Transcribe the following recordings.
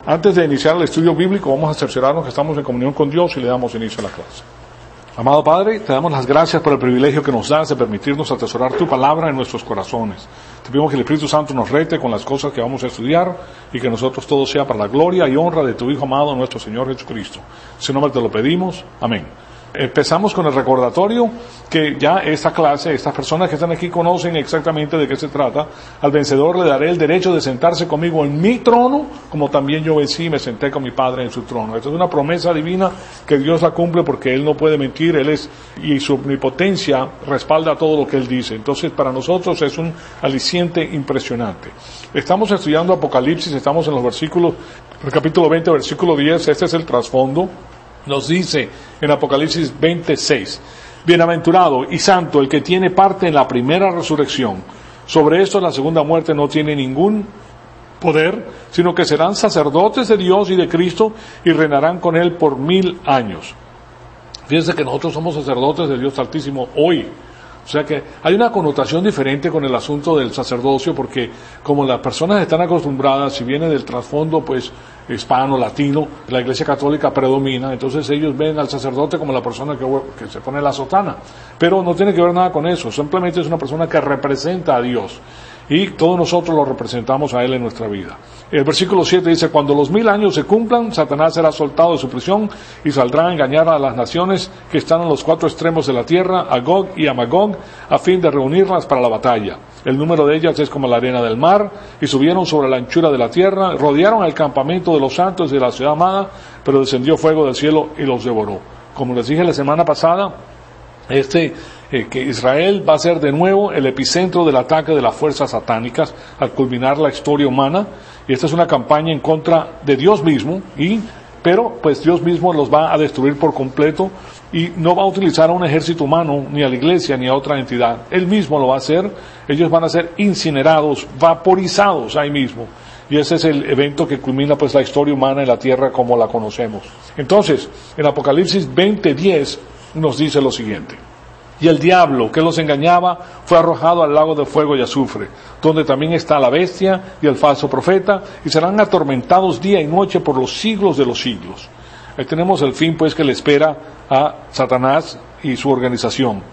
Antes de iniciar el estudio bíblico, vamos a cerciorarnos que estamos en comunión con Dios y le damos inicio a la clase. Amado Padre, te damos las gracias por el privilegio que nos das de permitirnos atesorar tu palabra en nuestros corazones. Te pedimos que el Espíritu Santo nos rete con las cosas que vamos a estudiar y que nosotros todo sea para la gloria y honra de tu Hijo amado, nuestro Señor Jesucristo. En su nombre te lo pedimos. Amén. Empezamos con el recordatorio que ya esta clase, estas personas que están aquí conocen exactamente de qué se trata. Al vencedor le daré el derecho de sentarse conmigo en mi trono, como también yo vencí y me senté con mi Padre en su trono. Esta es una promesa divina que Dios la cumple porque Él no puede mentir, Él es, y su omnipotencia respalda todo lo que Él dice. Entonces para nosotros es un aliciente impresionante. Estamos estudiando Apocalipsis, estamos en los versículos, el capítulo 20, versículo 10, este es el trasfondo. Nos dice en Apocalipsis 26, bienaventurado y santo el que tiene parte en la primera resurrección. Sobre esto la segunda muerte no tiene ningún poder, sino que serán sacerdotes de Dios y de Cristo y reinarán con Él por 1000 años. Fíjense que nosotros somos sacerdotes de Dios Altísimo hoy. O sea que hay una connotación diferente con el asunto del sacerdocio porque como las personas están acostumbradas, si viene del trasfondo pues hispano, latino, la Iglesia Católica predomina, entonces ellos ven al sacerdote como la persona que se pone la sotana, pero no tiene que ver nada con eso, simplemente es una persona que representa a Dios y todos nosotros lo representamos a Él en nuestra vida. El versículo 7 dice, cuando los 1000 años se cumplan, Satanás será soltado de su prisión y saldrá a engañar a las naciones que están en los 4 extremos de la tierra, a Gog y a Magog, a fin de reunirlas para la batalla. El número de ellas es como la arena del mar, y subieron sobre la anchura de la tierra, rodearon el campamento de los santos de la ciudad amada, pero descendió fuego del cielo y los devoró. Como les dije la semana pasada, que Israel va a ser de nuevo el epicentro del ataque de las fuerzas satánicas al culminar la historia humana, y esta es una campaña en contra de Dios mismo, pero pues Dios mismo los va a destruir por completo y no va a utilizar a un ejército humano, ni a la iglesia, ni a otra entidad. Él mismo lo va a hacer, ellos van a ser incinerados, vaporizados ahí mismo. Y ese es el evento que culmina pues la historia humana en la tierra como la conocemos. Entonces, en Apocalipsis 20:10 nos dice lo siguiente. Y el diablo que los engañaba fue arrojado al lago de fuego y azufre, donde también está la bestia y el falso profeta, y serán atormentados día y noche por los siglos de los siglos. Ahí tenemos el fin pues que le espera a Satanás y su organización.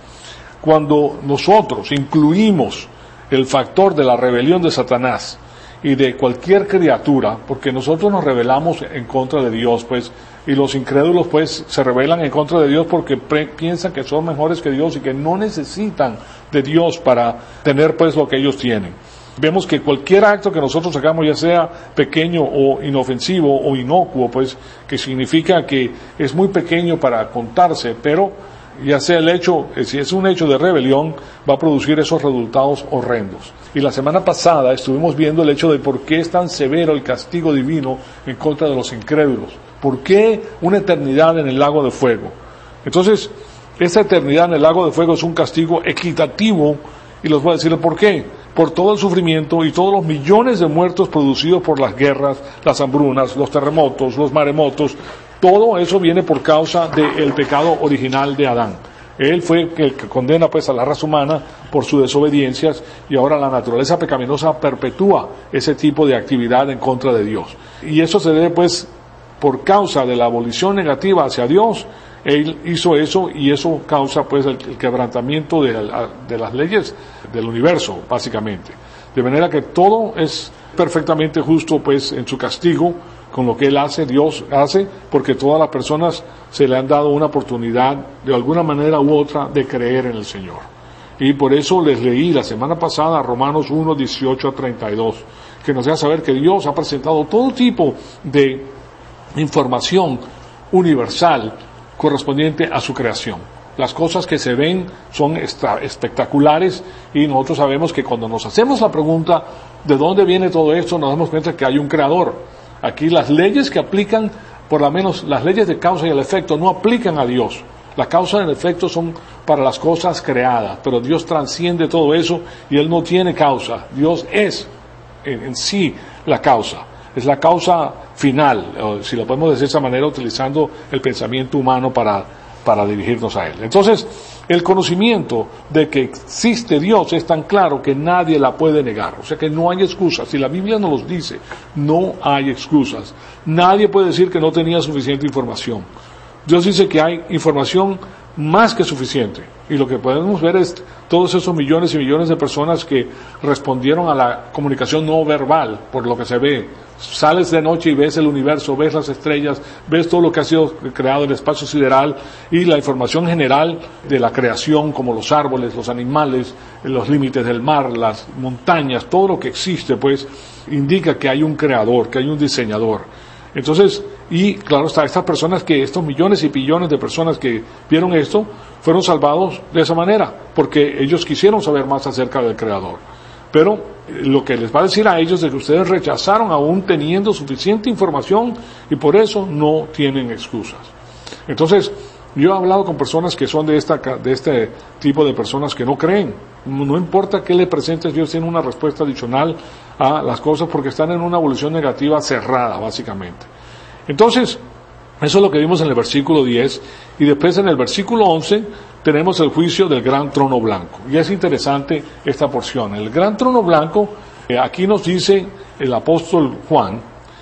Cuando nosotros incluimos el factor de la rebelión de Satanás y de cualquier criatura, porque nosotros nos rebelamos en contra de Dios, pues, y los incrédulos, pues, se rebelan en contra de Dios porque piensan que son mejores que Dios y que no necesitan de Dios para tener, pues, lo que ellos tienen. Vemos que cualquier acto que nosotros hagamos, ya sea pequeño o inofensivo o inocuo, pues, que significa que es muy pequeño para contarse, pero ya sea el hecho, si es un hecho de rebelión, va a producir esos resultados horrendos. Y la semana pasada estuvimos viendo el hecho de por qué es tan severo el castigo divino en contra de los incrédulos. ¿Por qué una eternidad en el lago de fuego? Entonces, esa eternidad en el lago de fuego es un castigo equitativo, y les voy a decir el por qué. Por todo el sufrimiento y todos los millones de muertos producidos por las guerras, las hambrunas, los terremotos, los maremotos, todo eso viene por causa del pecado original de Adán. Él fue el que condena pues a la raza humana por sus desobediencias y ahora la naturaleza pecaminosa perpetúa ese tipo de actividad en contra de Dios. Y eso se debe pues por causa de la abolición negativa hacia Dios. Él hizo eso y eso causa pues el quebrantamiento de las leyes del universo básicamente. De manera que todo es perfectamente justo pues en su castigo con lo que Él hace, Dios hace, porque todas las personas se le han dado una oportunidad de alguna manera u otra de creer en el Señor. Y por eso les leí la semana pasada Romanos 1, 18 a 32, que nos deja saber que Dios ha presentado todo tipo de información universal correspondiente a su creación. Las cosas que se ven son espectaculares y nosotros sabemos que cuando nos hacemos la pregunta ¿de dónde viene todo esto? Nos damos cuenta que hay un creador. Aquí las leyes que aplican, por lo menos las leyes de causa y el efecto, no aplican a Dios. La causa y el efecto son para las cosas creadas, pero Dios trasciende todo eso y Él no tiene causa. Dios es en sí la causa. Es la causa final, si lo podemos decir de esa manera, utilizando el pensamiento humano para para dirigirnos a Él. Entonces, el conocimiento de que existe Dios es tan claro que nadie la puede negar. O sea que no hay excusas. Si la Biblia nos los dice, no hay excusas. Nadie puede decir que no tenía suficiente información. Dios dice que hay información más que suficiente. Y lo que podemos ver es todos esos millones y millones de personas que respondieron a la comunicación no verbal, por lo que se ve. Sales de noche y ves el universo, ves las estrellas, ves todo lo que ha sido creado en el espacio sideral y la información general de la creación, como los árboles, los animales, los límites del mar, las montañas, todo lo que existe, pues, indica que hay un creador, que hay un diseñador. Entonces, y claro está, estas personas estos millones y billones de personas que vieron esto, fueron salvados de esa manera, porque ellos quisieron saber más acerca del Creador. Pero lo que les va a decir a ellos es que ustedes rechazaron aún teniendo suficiente información y por eso no tienen excusas. Entonces, yo he hablado con personas que son de este tipo de personas que no creen. No importa qué le presentes, Dios tiene una respuesta adicional a las cosas porque están en una evolución negativa cerrada, básicamente. Entonces, eso es lo que vimos en el versículo 10, y después en el versículo 11 tenemos el juicio del gran trono blanco. Y es interesante esta porción. El gran trono blanco, aquí nos dice el apóstol Juan,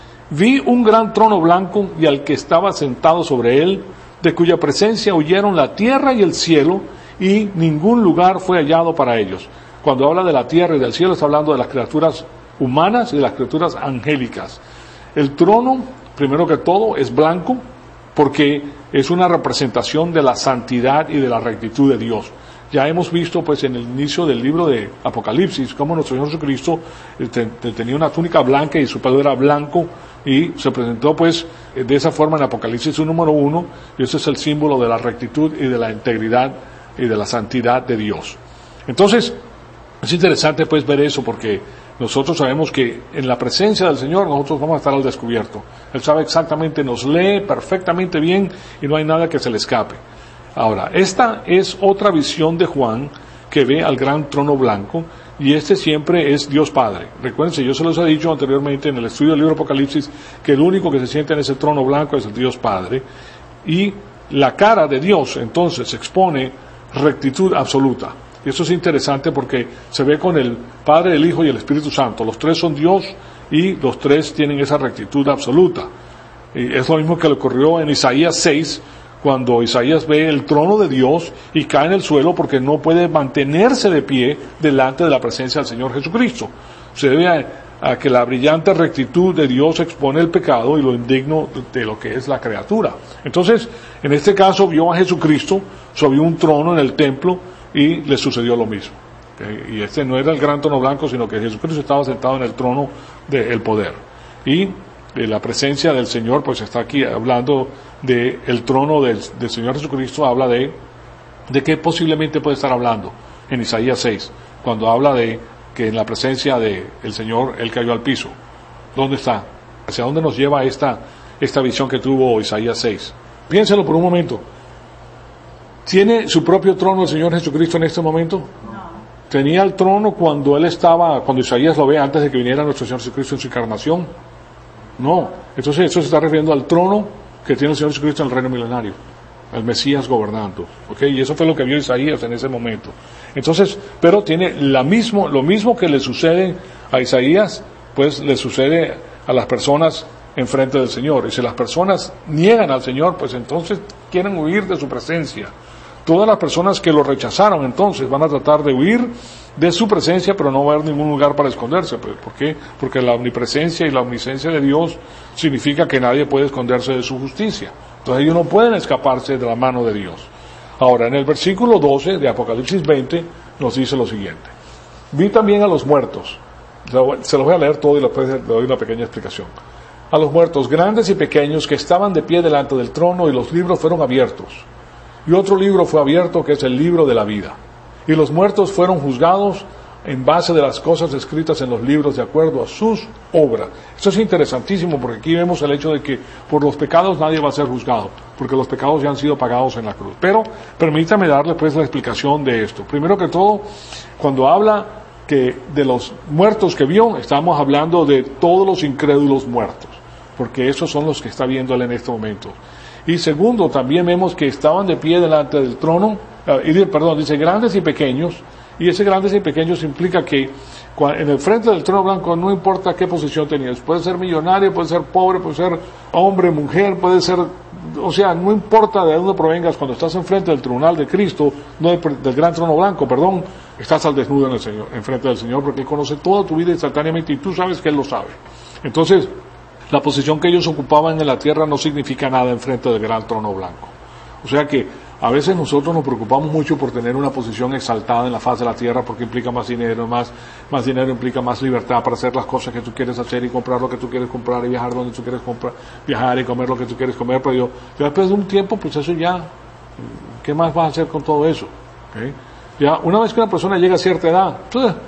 vi un gran trono blanco y al que estaba sentado sobre él, de cuya presencia huyeron la tierra y el cielo, y ningún lugar fue hallado para ellos. Cuando habla de la tierra y del cielo, está hablando de las criaturas humanas y de las criaturas angélicas. El trono, primero que todo, es blanco, porque es una representación de la santidad y de la rectitud de Dios. Ya hemos visto, pues, en el inicio del libro de Apocalipsis, cómo nuestro Señor Jesucristo tenía una túnica blanca y su pelo era blanco, y se presentó, pues, de esa forma en Apocalipsis número 1, y ese es el símbolo de la rectitud y de la integridad y de la santidad de Dios. Entonces, es interesante, pues, ver eso, porque nosotros sabemos que en la presencia del Señor nosotros vamos a estar al descubierto. Él sabe exactamente, nos lee perfectamente bien y no hay nada que se le escape. Ahora, esta es otra visión de Juan que ve al gran trono blanco, y este siempre es Dios Padre. Recuérdense, yo se los he dicho anteriormente en el estudio del libro de Apocalipsis que el único que se siente en ese trono blanco es el Dios Padre, y la cara de Dios entonces expone rectitud absoluta. Y eso es interesante porque se ve con el Padre, el Hijo y el Espíritu Santo. Los tres son Dios y los tres tienen esa rectitud absoluta. Y es lo mismo que le ocurrió en Isaías 6, cuando Isaías ve el trono de Dios y cae en el suelo porque no puede mantenerse de pie delante de la presencia del Señor Jesucristo. Se debe a que la brillante rectitud de Dios expone el pecado y lo indigno de lo que es la criatura. Entonces, en este caso vio a Jesucristo sobre un trono en el templo y le sucedió lo mismo. Y este no era el gran trono blanco, sino que Jesucristo estaba sentado en el trono del poder. Y la presencia del Señor, pues está aquí hablando del trono del Señor Jesucristo, habla de qué posiblemente puede estar hablando en Isaías 6, cuando habla de que en la presencia del Señor Él cayó al piso. ¿Dónde está? ¿Hacia dónde nos lleva esta visión que tuvo Isaías 6? Piénselo por un momento. ¿Tiene su propio trono el Señor Jesucristo en este momento? No. ¿Tenía el trono cuando cuando Isaías lo ve antes de que viniera nuestro Señor Jesucristo en su encarnación? No. Entonces eso se está refiriendo al trono que tiene el Señor Jesucristo en el reino milenario, al Mesías gobernando. ¿Okay? Y eso fue lo que vio Isaías en ese momento. Entonces, pero tiene lo mismo que le sucede a Isaías, pues le sucede a las personas enfrente del Señor. Y si las personas niegan al Señor, pues entonces quieren huir de su presencia. Todas las personas que lo rechazaron entonces van a tratar de huir de su presencia, pero no va a haber ningún lugar para esconderse. ¿Por qué? Porque la omnipresencia y la omnisciencia de Dios significa que nadie puede esconderse de su justicia. Entonces ellos no pueden escaparse de la mano de Dios. Ahora, en el versículo 12 de Apocalipsis 20 nos dice lo siguiente. Vi también a los muertos. Se los voy a leer todo y después le doy una pequeña explicación. A los muertos grandes y pequeños que estaban de pie delante del trono, y los libros fueron abiertos. Y otro libro fue abierto, que es el libro de la vida. Y los muertos fueron juzgados en base de las cosas escritas en los libros de acuerdo a sus obras. Esto es interesantísimo porque aquí vemos el hecho de que por los pecados nadie va a ser juzgado, porque los pecados ya han sido pagados en la cruz. Pero permítame darle pues la explicación de esto. Primero que todo, cuando habla que de los muertos que vio, estamos hablando de todos los incrédulos muertos, porque esos son los que está viendo él en este momento. Y segundo, también vemos que estaban de pie delante del trono, dice grandes y pequeños, y ese grandes y pequeños implica que en el frente del trono blanco no importa qué posición tenías, puede ser millonario, puede ser pobre, puede ser hombre, mujer, puede ser, o sea, no importa de dónde provengas, cuando estás enfrente del tribunal de Cristo, no del gran trono blanco, perdón, estás al desnudo en el Señor, enfrente del Señor, porque Él conoce toda tu vida instantáneamente y tú sabes que Él lo sabe. Entonces, la posición que ellos ocupaban en la tierra no significa nada enfrente del gran trono blanco. O sea que a veces nosotros nos preocupamos mucho por tener una posición exaltada en la faz de la tierra porque implica más dinero, más dinero implica más libertad para hacer las cosas que tú quieres hacer y comprar lo que tú quieres comprar y viajar donde tú quieres viajar y comer lo que tú quieres comer, pero ya después de un tiempo, pues eso ya, ¿qué más vas a hacer con todo eso? ¿Okay? Ya, una vez que una persona llega a cierta edad,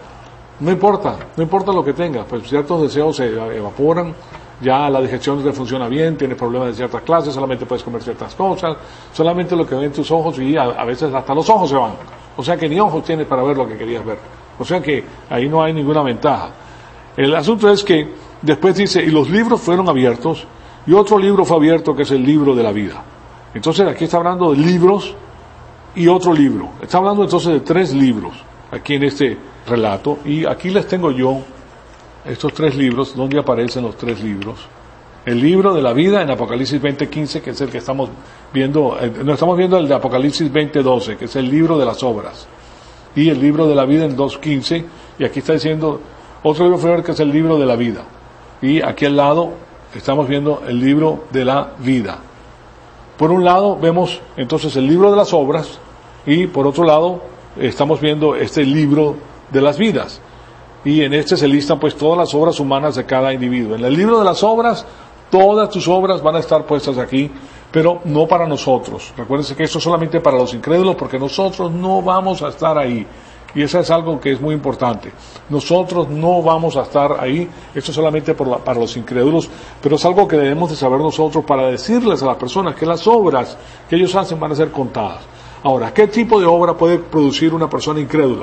no importa lo que tenga, pues ciertos deseos se evaporan, ya la digestión te funciona bien, tienes problemas de ciertas clases, solamente puedes comer ciertas cosas, solamente lo que ven tus ojos y a veces hasta los ojos se van. O sea que ni ojos tienes para ver lo que querías ver. O sea que ahí no hay ninguna ventaja. El asunto es que después dice, y los libros fueron abiertos, y otro libro fue abierto que es el libro de la vida. Entonces aquí está hablando de libros y otro libro. Está hablando entonces de 3 libros aquí en este relato, y aquí les tengo yo estos 3 libros, donde aparecen los 3 libros. El libro de la vida en Apocalipsis 20:15, que es el que estamos viendo, no estamos viendo el de Apocalipsis 20:12, que es el libro de las obras. Y el libro de la vida en 2:15, y aquí está diciendo otro libro fue que es el libro de la vida. Y aquí al lado estamos viendo el libro de la vida. Por un lado vemos entonces el libro de las obras, y por otro lado estamos viendo este libro de las vidas. Y en este se listan pues todas las obras humanas de cada individuo. En el libro de las obras, todas tus obras van a estar puestas aquí, pero no para nosotros. Recuérdense que esto es solamente para los incrédulos, porque nosotros no vamos a estar ahí. Y eso es algo que es muy importante. Nosotros no vamos a estar ahí, esto es solamente para los incrédulos, pero es algo que debemos de saber nosotros para decirles a las personas que las obras que ellos hacen van a ser contadas. Ahora, ¿qué tipo de obra puede producir una persona incrédula?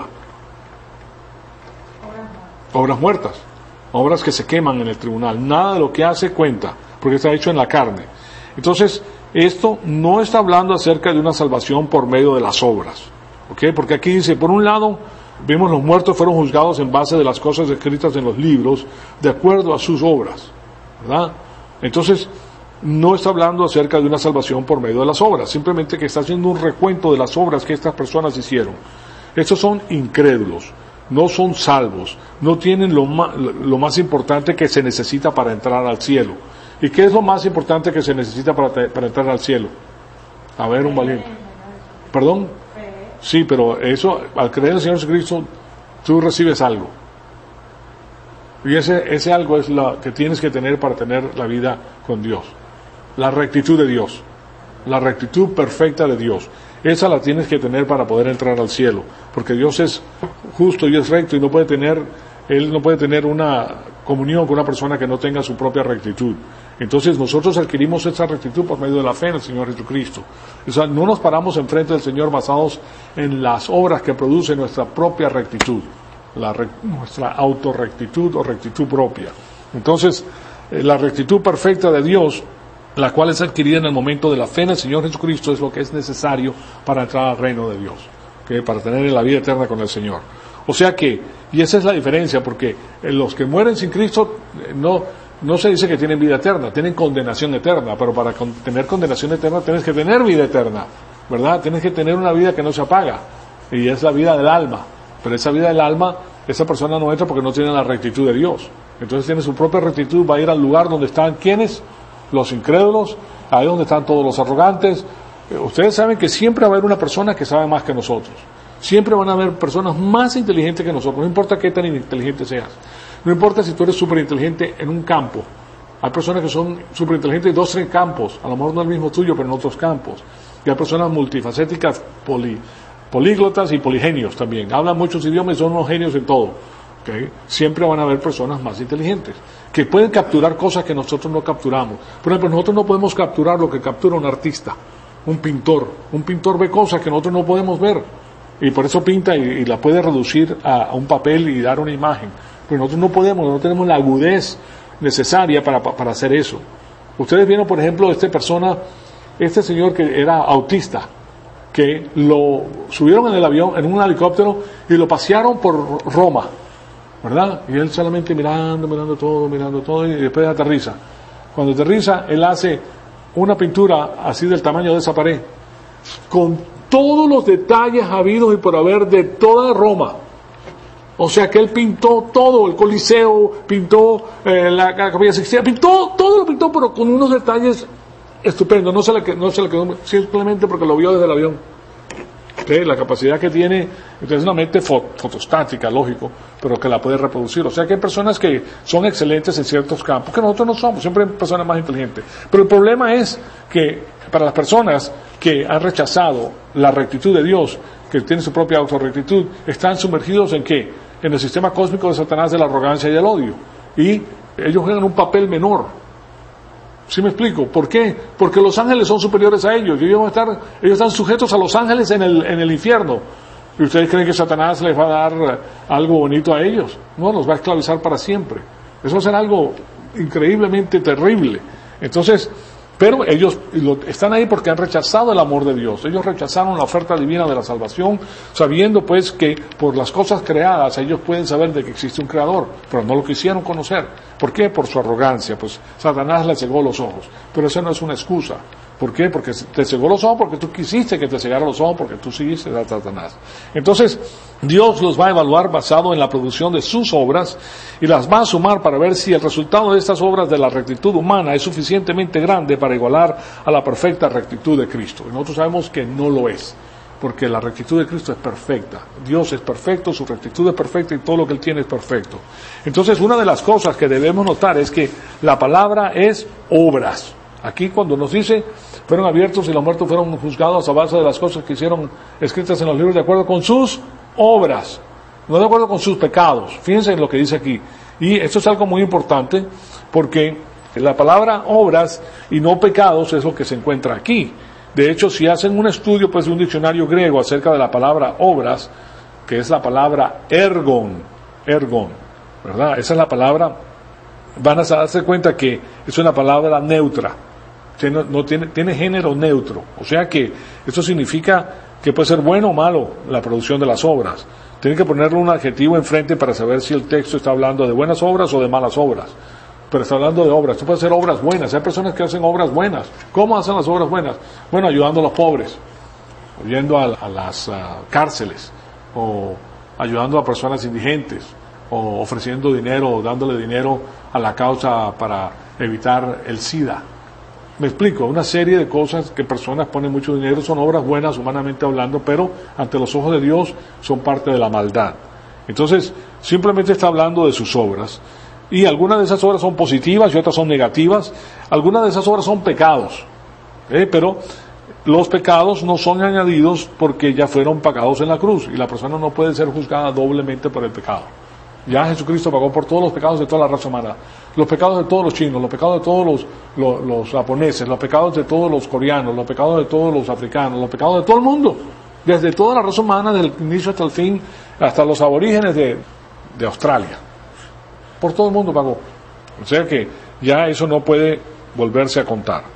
Obras muertas, obras que se queman en el tribunal. Nada de lo que hace cuenta, porque está hecho en la carne. Entonces, esto no está hablando acerca de una salvación por medio de las obras, ¿ok? Porque aquí dice, por un lado, vemos los muertos fueron juzgados en base de las cosas escritas en los libros, de acuerdo a sus obras, ¿verdad? Entonces, no está hablando acerca de una salvación por medio de las obras, simplemente que está haciendo un recuento de las obras que estas personas hicieron. Estos son incrédulos. No son salvos, no tienen lo más importante que se necesita para entrar al cielo. ¿Y qué es lo más importante que se necesita para entrar al cielo? A ver, un valiente. ¿Perdón? Sí, pero eso, al creer en el Señor Jesucristo, tú recibes algo. Y ese algo es lo que tienes que tener para tener la vida con Dios. La rectitud de Dios. La rectitud perfecta de Dios. Esa la tienes que tener para poder entrar al cielo, porque Dios es justo y es recto y Él no puede tener una comunión con una persona que no tenga su propia rectitud. Entonces nosotros adquirimos esa rectitud por medio de la fe en el Señor Jesucristo. O sea, no nos paramos enfrente del Señor basados en las obras que produce nuestra propia rectitud, nuestra autorrectitud o rectitud propia. Entonces, la rectitud perfecta de Dios, la cual es adquirida en el momento de la fe en el Señor Jesucristo, es lo que es necesario para entrar al reino de Dios, ¿okay? Para tener la vida eterna con el Señor. O sea que, y esa es la diferencia, porque los que mueren sin Cristo no se dice que tienen vida eterna, tienen condenación eterna, pero para tener condenación eterna tienes que tener vida eterna, ¿verdad? Tienes que tener una vida que no se apaga, y es la vida del alma. Pero esa vida del alma, esa persona no entra porque no tiene la rectitud de Dios. Entonces tiene su propia rectitud, va a ir al lugar donde están, ¿quiénes? Los incrédulos, ahí donde están todos los arrogantes. Ustedes saben que siempre va a haber una persona que sabe más que nosotros. Siempre van a haber personas más inteligentes que nosotros, no importa qué tan inteligente seas. No importa si tú eres súper inteligente en un campo. Hay personas que son súper inteligentes en 2 o 3 campos, a lo mejor no el mismo tuyo, pero en otros campos. Y hay personas multifacéticas, políglotas y poligenios también. Hablan muchos idiomas y son unos genios en todo. ¿Okay? Siempre van a haber personas más inteligentes que pueden capturar cosas que nosotros no capturamos. Por ejemplo, nosotros no podemos capturar lo que captura un artista, un pintor. Un pintor ve cosas que nosotros no podemos ver y por eso pinta y la puede reducir a un papel y dar una imagen. Pero nosotros no podemos, no tenemos la agudez necesaria para hacer eso. Ustedes vieron, por ejemplo, esta persona este señor que era autista, que lo subieron en el avión, en un helicóptero, y lo pasearon por Roma, ¿verdad? Y él solamente mirando todo, y después aterriza. Cuando aterriza, él hace una pintura así del tamaño de esa pared, con todos los detalles habidos y por haber de toda Roma. O sea que él pintó todo, el Coliseo, pintó la Capilla Sixtina, todo lo pintó, pero con unos detalles estupendos. No se le quedó simplemente porque lo vio desde el avión. La capacidad que tiene, entonces, una mente fotostática, lógico, pero que la puede reproducir. O sea que hay personas que son excelentes en ciertos campos, que nosotros no somos, siempre hay personas más inteligentes. Pero el problema es que para las personas que han rechazado la rectitud de Dios, que tienen su propia autorrectitud, están sumergidos ¿en qué? En el sistema cósmico de Satanás, de la arrogancia y el odio. Y ellos juegan un papel menor. ¿Sí me explico? ¿Por qué? Porque los ángeles son superiores a ellos. Ellos están sujetos a los ángeles en el infierno. ¿Y ustedes creen que Satanás les va a dar algo bonito a ellos? No, los va a esclavizar para siempre. Eso va a ser algo increíblemente terrible. Entonces, pero ellos están ahí porque han rechazado el amor de Dios. Ellos rechazaron la oferta divina de la salvación, sabiendo pues que por las cosas creadas ellos pueden saber de que existe un creador, pero no lo quisieron conocer. ¿Por qué? Por su arrogancia. Pues Satanás les cegó los ojos. Pero eso no es una excusa. ¿Por qué? Porque te cegó los ojos porque tú quisiste que te cegara los ojos, porque tú seguiste a Satanás. Entonces, Dios los va a evaluar basado en la producción de sus obras y las va a sumar para ver si el resultado de estas obras de la rectitud humana es suficientemente grande para igualar a la perfecta rectitud de Cristo. Y nosotros sabemos que no lo es, porque la rectitud de Cristo es perfecta. Dios es perfecto, su rectitud es perfecta y todo lo que Él tiene es perfecto. Entonces, una de las cosas que debemos notar es que la palabra es obras. Aquí cuando nos dice, fueron abiertos y los muertos fueron juzgados a base de las cosas que hicieron escritas en los libros de acuerdo con sus obras, no de acuerdo con sus pecados. Fíjense en lo que dice aquí. Y esto es algo muy importante porque la palabra obras y no pecados es lo que se encuentra aquí. De hecho, si hacen un estudio pues de un diccionario griego acerca de la palabra obras, que es la palabra ergon, ¿verdad? Esa es la palabra, van a darse cuenta que es una palabra neutra. Tiene género neutro, o sea que esto significa que puede ser bueno o malo la producción de las obras. Tiene que ponerle un adjetivo enfrente para saber si el texto está hablando de buenas obras o de malas obras, pero está hablando de obras. Tú puedes hacer obras buenas, hay personas que hacen obras buenas. ¿Cómo hacen las obras buenas? Bueno, ayudando a los pobres, yendo a las cárceles, o ayudando a personas indigentes, o ofreciendo dinero, o dándole dinero a la causa para evitar el SIDA. Me explico, una serie de cosas que personas ponen mucho dinero, son obras buenas humanamente hablando, pero ante los ojos de Dios son parte de la maldad. Entonces, simplemente está hablando de sus obras, y algunas de esas obras son positivas y otras son negativas, algunas de esas obras son pecados, pero los pecados no son añadidos porque ya fueron pagados en la cruz, y la persona no puede ser juzgada doblemente por el pecado. Ya Jesucristo pagó por todos los pecados de toda la raza humana, los pecados de todos los chinos, los pecados de todos los japoneses, los pecados de todos los coreanos, los pecados de todos los africanos, los pecados de todo el mundo, desde toda la raza humana, desde el inicio hasta el fin, hasta los aborígenes de Australia. Por todo el mundo pagó. O sea que ya eso no puede volverse a contar.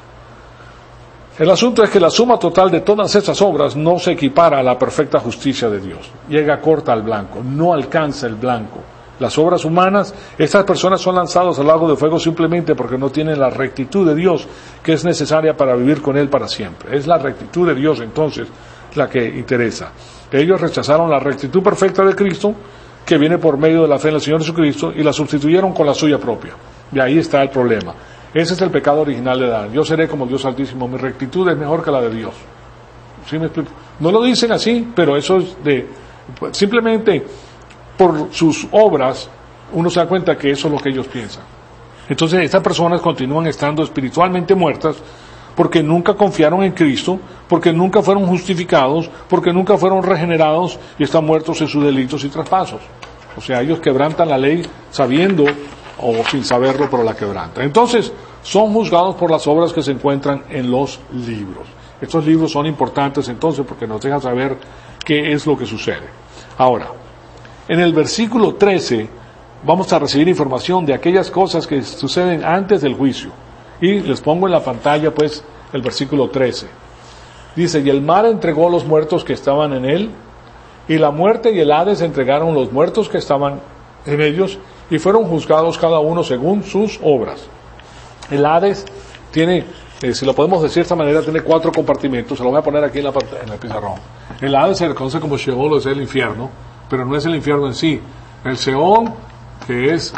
El asunto es que la suma total de todas esas obras no se equipara a la perfecta justicia de Dios. Llega corta al blanco, no alcanza el blanco. Las obras humanas, estas personas son lanzadas al lago de fuego simplemente porque no tienen la rectitud de Dios que es necesaria para vivir con Él para siempre. Es la rectitud de Dios entonces la que interesa. Ellos rechazaron la rectitud perfecta de Cristo, que viene por medio de la fe en el Señor Jesucristo, y la sustituyeron con la suya propia. Y ahí está el problema. Ese es el pecado original de Adán. Yo seré como Dios Altísimo, mi rectitud es mejor que la de Dios. ¿Sí me explico? No lo dicen así, pero eso es simplemente por sus obras uno se da cuenta que eso es lo que ellos piensan. Entonces estas personas continúan estando espiritualmente muertas porque nunca confiaron en Cristo, porque nunca fueron justificados, porque nunca fueron regenerados y están muertos en sus delitos y traspasos. O sea, ellos quebrantan la ley sabiendo o sin saberlo, pero la quebrantan. Entonces, son juzgados por las obras que se encuentran en los libros. Estos libros son importantes entonces porque nos dejan saber qué es lo que sucede. Ahora, en el versículo 13 vamos a recibir información de aquellas cosas que suceden antes del juicio. Y les pongo en la pantalla pues el versículo 13. Dice, y el mar entregó los muertos que estaban en él, y la muerte y el Hades entregaron los muertos que estaban en ellos, y fueron juzgados cada uno según sus obras. El Hades tiene, si lo podemos decir de esta manera, tiene 4 compartimentos. Se lo voy a poner aquí en el pizarrón. El Hades se reconoce como Sheol, es el infierno, pero no es el infierno en sí. El Sheol, que es,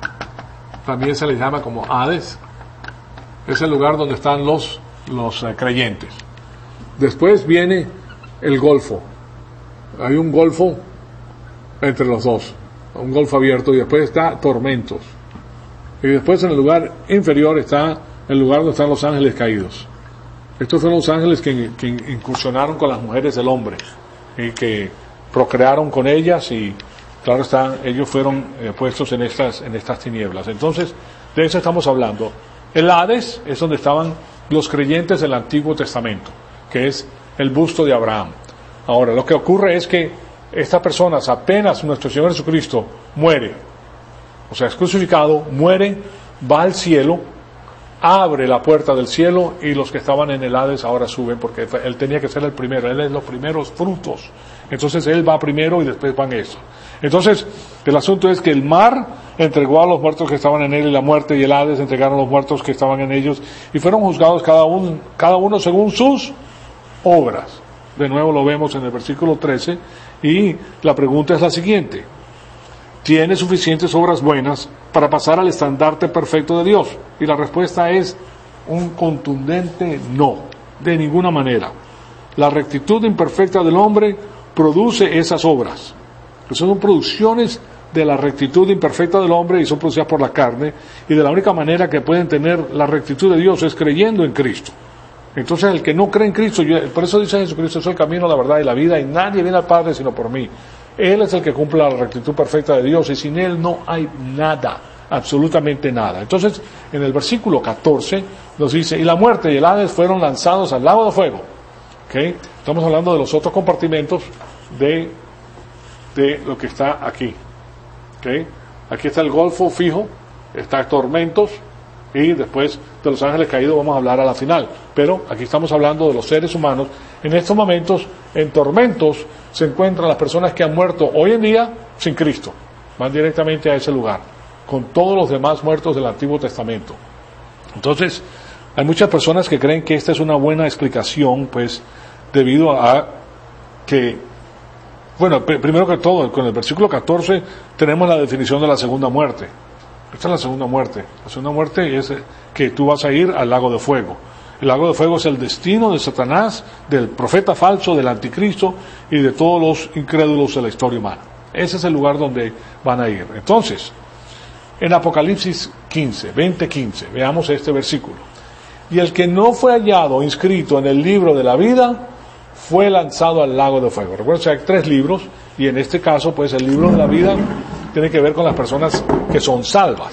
también se le llama como Hades, es el lugar donde están los creyentes. Después viene el Golfo. Hay un golfo entre los dos, un golfo abierto, y después está tormentos. Y después en el lugar inferior está el lugar donde están los ángeles caídos. Estos fueron los ángeles que incursionaron con las mujeres del hombre y que procrearon con ellas, y claro está, ellos fueron puestos en estas tinieblas. Entonces, de eso estamos hablando. El Hades es donde estaban los creyentes del Antiguo Testamento, que es el busto de Abraham. Ahora, lo que ocurre es que estas personas, apenas nuestro Señor Jesucristo muere, o sea, es crucificado, muere, va al cielo, abre la puerta del cielo, y los que estaban en el Hades ahora suben, porque Él tenía que ser el primero, Él es los primeros frutos. Entonces Él va primero y después van eso. Entonces, el asunto es que el mar entregó a los muertos que estaban en él, y la muerte y el Hades entregaron a los muertos que estaban en ellos, y fueron juzgados cada uno según sus obras. De nuevo lo vemos en el versículo 13, y la pregunta es la siguiente: ¿tiene suficientes obras buenas para pasar al estandarte perfecto de Dios? Y la respuesta es un contundente no, de ninguna manera. La rectitud imperfecta del hombre produce esas obras. Son producciones de la rectitud imperfecta del hombre, y son producidas por la carne, y de la única manera que pueden tener la rectitud de Dios es creyendo en Cristo. Entonces el que no cree en Cristo, por eso dice Jesucristo, es el camino, la verdad y la vida, y nadie viene al Padre sino por mí. Él es el que cumple la rectitud perfecta de Dios, y sin Él no hay nada, absolutamente nada. Entonces, en el versículo 14 nos dice, y la muerte y el Hades fueron lanzados al lago de fuego. ¿Okay? Estamos hablando de los otros compartimentos de lo que está aquí. ¿Okay? Aquí está el golfo fijo, está tormentos, y después de los ángeles caídos vamos a hablar a la final. Pero aquí estamos hablando de los seres humanos. En estos momentos, en tormentos, se encuentran las personas que han muerto hoy en día sin Cristo. Van directamente a ese lugar, con todos los demás muertos del Antiguo Testamento. Entonces, hay muchas personas que creen que esta es una buena explicación, pues, debido a que, bueno, primero que todo, con el versículo 14 tenemos la definición de la segunda muerte. Esta es la segunda muerte. La segunda muerte es que tú vas a ir al lago de fuego. El lago de fuego es el destino de Satanás, del profeta falso, del anticristo y de todos los incrédulos de la historia humana. Ese es el lugar donde van a ir. Entonces, en Apocalipsis 20:15, veamos este versículo. Y el que no fue hallado inscrito en el libro de la vida fue lanzado al lago de fuego. Recuerden que hay 3 libros, y en este caso, pues, el libro de la vida tiene que ver con las personas que son salvas.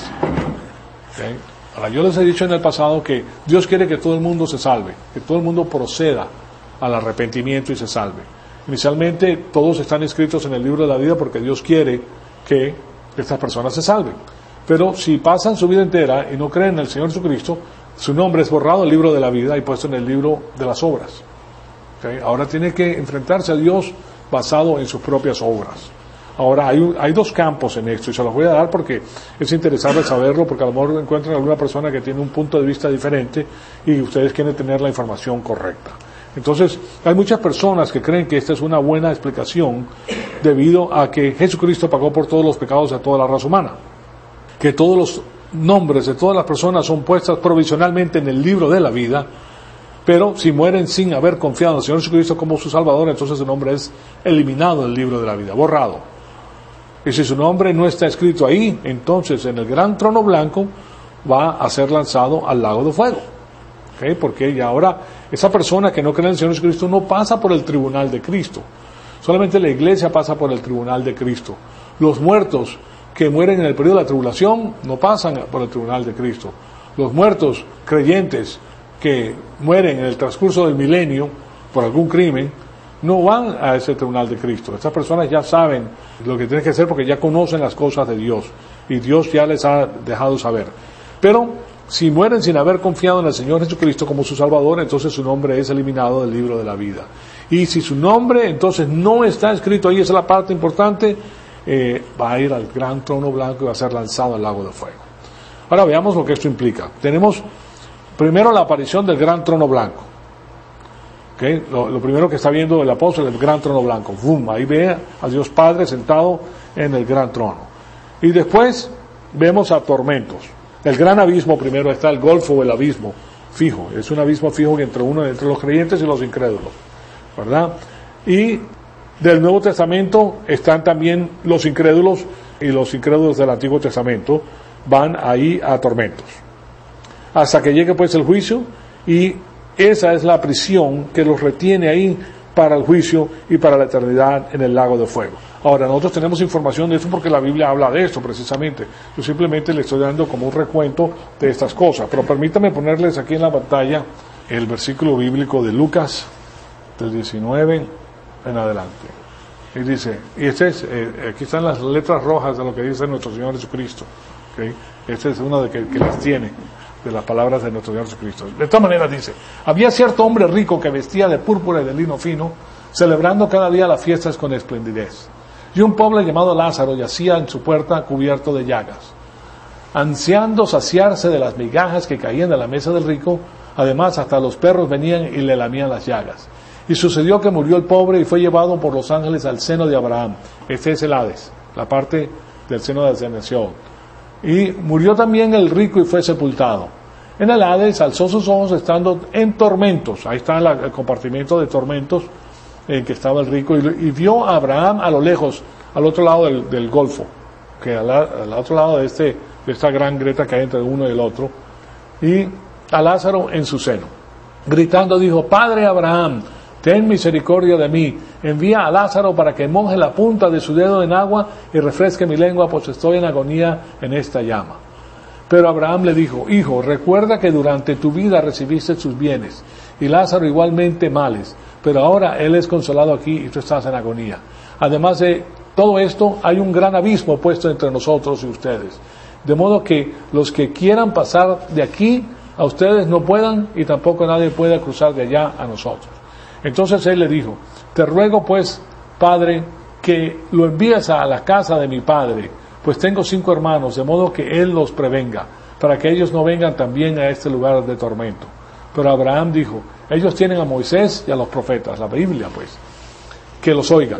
¿Okay? Ahora, yo les he dicho en el pasado que Dios quiere que todo el mundo se salve, que todo el mundo proceda al arrepentimiento y se salve. Inicialmente, todos están inscritos en el libro de la vida porque Dios quiere que estas personas se salven. Pero si pasan su vida entera y no creen en el Señor Jesucristo, su nombre es borrado del libro de la vida y puesto en el libro de las obras. ¿Okay? Ahora tiene que enfrentarse a Dios basado en sus propias obras. Ahora, hay 2 campos en esto, y se los voy a dar porque es interesante saberlo, porque a lo mejor encuentran alguna persona que tiene un punto de vista diferente y ustedes quieren tener la información correcta. Entonces, hay muchas personas que creen que esta es una buena explicación debido a que Jesucristo pagó por todos los pecados de toda la raza humana, que todos los nombres de todas las personas son puestas provisionalmente en el libro de la vida, pero si mueren sin haber confiado en el Señor Jesucristo como su Salvador, entonces su nombre es eliminado del libro de la vida, borrado. Y si su nombre no está escrito ahí, entonces en el gran trono blanco va a ser lanzado al lago de fuego. ¿Okay? Porque ya ahora esa persona que no cree en el Señor Jesucristo no pasa por el tribunal de Cristo. Solamente la iglesia pasa por el tribunal de Cristo. Los muertos que mueren en el periodo de la tribulación no pasan por el tribunal de Cristo. Los muertos creyentes que mueren en el transcurso del milenio por algún crimen no van a ese tribunal de Cristo. Estas personas ya saben lo que tienen que hacer porque ya conocen las cosas de Dios y Dios ya les ha dejado saber. Pero Si mueren sin haber confiado en el Señor Jesucristo como su Salvador, entonces su nombre es eliminado del libro de la vida. Y si su nombre entonces no está escrito ahí, esa es la parte importante, va a ir al gran trono blanco y va a ser lanzado al lago de fuego. Ahora veamos lo que esto implica. Tenemos primero la aparición del gran trono blanco. ¿Okay? Lo primero que está viendo el apóstol es el gran trono blanco. ¡Bum! Ahí ve a Dios Padre sentado en el gran trono. Y después vemos a tormentos. El gran abismo, primero está el golfo o el abismo fijo. Es un abismo fijo entre los creyentes y los incrédulos, ¿verdad? Y del Nuevo Testamento están también los incrédulos, y los incrédulos del Antiguo Testamento van ahí a tormentos. Hasta que llegue pues el juicio, y esa es la prisión que los retiene ahí para el juicio y para la eternidad en el lago de fuego. Ahora, nosotros tenemos información de eso porque la Biblia habla de esto precisamente. Yo simplemente le estoy dando como un recuento de estas cosas. Pero permítame ponerles aquí en la pantalla el versículo bíblico de Lucas, del 19 en adelante. Y dice, y aquí están las letras rojas de lo que dice nuestro Señor Jesucristo. ¿Okay? Esta es una de que las tiene, de las palabras de nuestro Señor Jesucristo. De esta manera dice, había cierto hombre rico que vestía de púrpura y de lino fino, celebrando cada día las fiestas con esplendidez. Y un pobre llamado Lázaro yacía en su puerta cubierto de llagas, ansiando saciarse de las migajas que caían de la mesa del rico. Además, hasta los perros venían y le lamían las llagas. Y sucedió que murió el pobre y fue llevado por los ángeles al seno de Abraham. Este es el Hades, la parte del seno de ascensión. Y murió también el rico y fue sepultado. En el Hades alzó sus ojos estando en tormentos. Ahí está el compartimiento de tormentos en que estaba el rico, y vio a Abraham a lo lejos, al otro lado del golfo, que al otro lado de esta gran grieta que hay entre uno y el otro, y a Lázaro en su seno. Gritando dijo, Padre Abraham, ten misericordia de mí, envía a Lázaro para que moje la punta de su dedo en agua y refresque mi lengua, pues estoy en agonía en esta llama. Pero Abraham le dijo, Hijo, recuerda que durante tu vida recibiste sus bienes, y Lázaro igualmente males, pero ahora él es consolado aquí y tú estás en agonía. Además de todo esto, hay un gran abismo puesto entre nosotros y ustedes, de modo que los que quieran pasar de aquí a ustedes no puedan, y tampoco nadie pueda cruzar de allá a nosotros. Entonces él le dijo, te ruego pues, Padre, que lo envíes a la casa de mi padre, pues tengo 5 hermanos, de modo que él los prevenga, para que ellos no vengan también a este lugar de tormento. Pero Abraham dijo, ellos tienen a Moisés y a los profetas, la Biblia pues, que los oigan.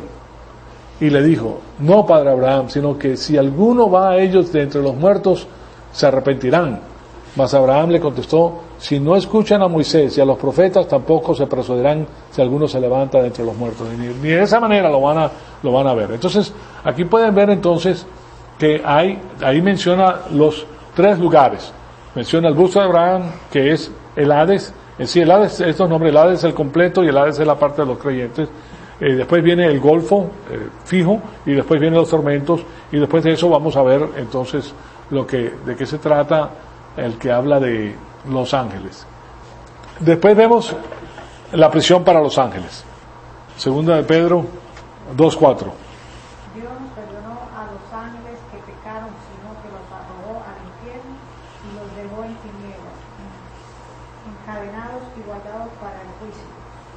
Y le dijo, no, Padre Abraham, sino que si alguno va a ellos de entre los muertos, se arrepentirán. Mas Abraham le contestó, si no escuchan a Moisés y a los profetas, tampoco se persuadirán si alguno se levanta de entre los muertos. Ni de esa manera lo van a ver. Entonces, aquí pueden ver entonces que ahí menciona los 3 lugares. Menciona el busto de Abraham, que es el Hades. En sí, el Hades, estos nombres, el Hades es el completo y el Hades es la parte de los creyentes. Después viene el golfo fijo, y después vienen los tormentos, y después de eso vamos a ver entonces de qué se trata el que habla de los ángeles. Después vemos la prisión para los ángeles. Segunda de Pedro 2:4. Dios no perdonó a los ángeles que pecaron, sino que los arrojó al infierno y los dejó en tinieblas, encadenados y guardados para el juicio.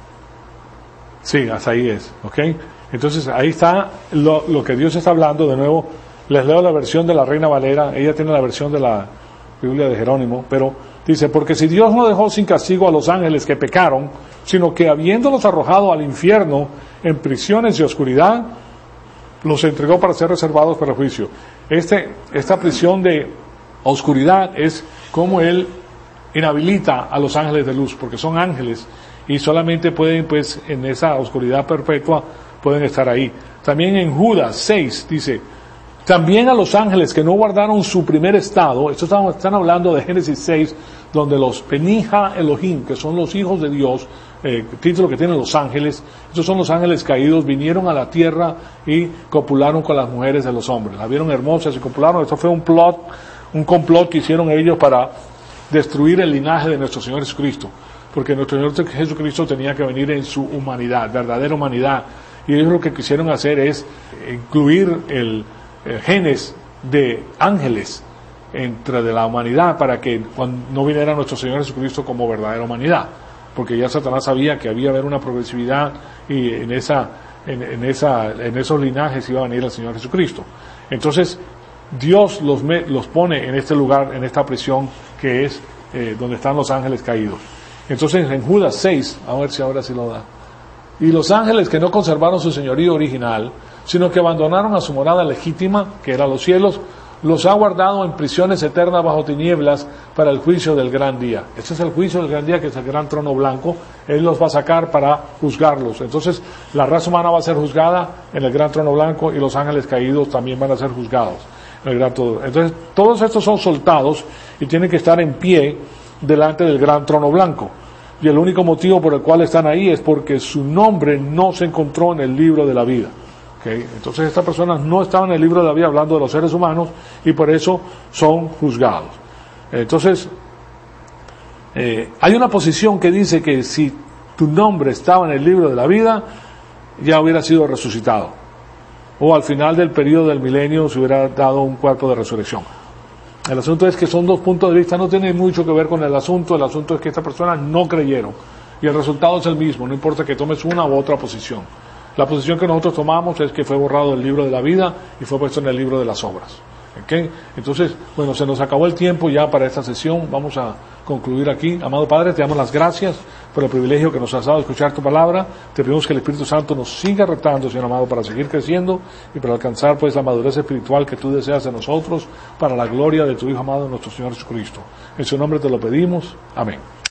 Sí, hasta ahí es, ¿ok? Entonces ahí está lo que Dios está hablando. De nuevo, les leo la versión de la Reina Valera. Ella tiene la versión de la Biblia de Jerónimo, pero dice, porque si Dios no dejó sin castigo a los ángeles que pecaron, sino que habiéndolos arrojado al infierno en prisiones de oscuridad, los entregó para ser reservados para el juicio. Esta prisión de oscuridad es como Él inhabilita a los ángeles de luz, porque son ángeles y solamente pueden, pues, en esa oscuridad perpetua, pueden estar ahí. También en Judas 6 dice, también a los ángeles que no guardaron su primer estado, esto están hablando de Génesis 6, donde los Penija Elohim, que son los hijos de Dios, título que tienen los ángeles, estos son los ángeles caídos, vinieron a la tierra y copularon con las mujeres de los hombres, las vieron hermosas y copularon. Esto fue un complot que hicieron ellos para destruir el linaje de nuestro Señor Jesucristo, porque nuestro Señor Jesucristo tenía que venir en su humanidad, verdadera humanidad, y ellos lo que quisieron hacer es incluir el genes de ángeles entre de la humanidad para que cuando no viniera nuestro Señor Jesucristo como verdadera humanidad, porque ya Satanás sabía que había haber una progresividad y en esos linajes iba a venir el Señor Jesucristo. Entonces Dios los pone en este lugar, en esta prisión que es donde están los ángeles caídos. Entonces en Judas 6, a ver si ahora sí lo da. Y los ángeles que no conservaron su señorío original, sino que abandonaron a su morada legítima, que era los cielos, los ha guardado en prisiones eternas bajo tinieblas para el juicio del gran día. Este es el juicio del gran día, que es el gran trono blanco. Él los va a sacar para juzgarlos. Entonces la raza humana va a ser juzgada en el gran trono blanco y los ángeles caídos también van a ser juzgados en el gran trono. Entonces todos estos son soltados y tienen que estar en pie delante del gran trono blanco. Y el único motivo por el cual están ahí es porque su nombre no se encontró en el libro de la vida. ¿Okay? Entonces estas personas no estaban en el libro de la vida hablando de los seres humanos y por eso son juzgados. Entonces, hay una posición que dice que si tu nombre estaba en el libro de la vida, ya hubiera sido resucitado. O al final del periodo del milenio se hubiera dado un cuerpo de resurrección. El asunto es que son dos puntos de vista, no tiene mucho que ver con el asunto es que estas personas no creyeron y el resultado es el mismo, no importa que tomes una u otra posición. La posición que nosotros tomamos es que fue borrado del libro de la vida y fue puesto en el libro de las obras. ¿Okay? Entonces, bueno, se nos acabó el tiempo ya para esta sesión, vamos a concluir aquí. Amado Padre, te damos las gracias por el privilegio que nos has dado de escuchar tu palabra. Te pedimos que el Espíritu Santo nos siga retando, Señor amado, para seguir creciendo y para alcanzar pues la madurez espiritual que tú deseas de nosotros, para la gloria de tu Hijo amado, nuestro Señor Jesucristo. En su nombre te lo pedimos. Amén.